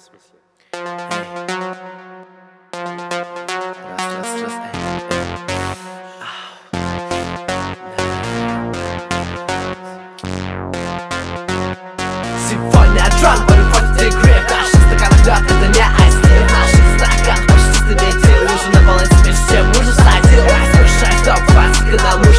смысле? Раз, сегодня Джон по 40 degree. В наших стаканах лед, это не айс-ти. В наших стаканах почти стабильный. Нужно наполнить себе, чем уже садил. Раскрушай топ-20 канал.